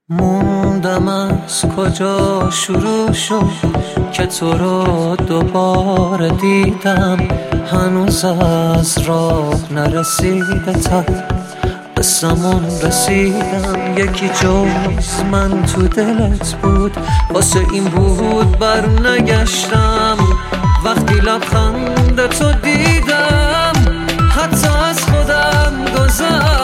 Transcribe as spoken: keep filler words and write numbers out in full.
موندم از کجا شروع شد که تو رو دوباره دیدم، هنوز از راه نرسیده تا به سمون رسیدم. یکی جز من تو دلت بود، واسه این بود بر نگشتم. وقتی لبخند تو دیدم حتی از خودم گذشتم.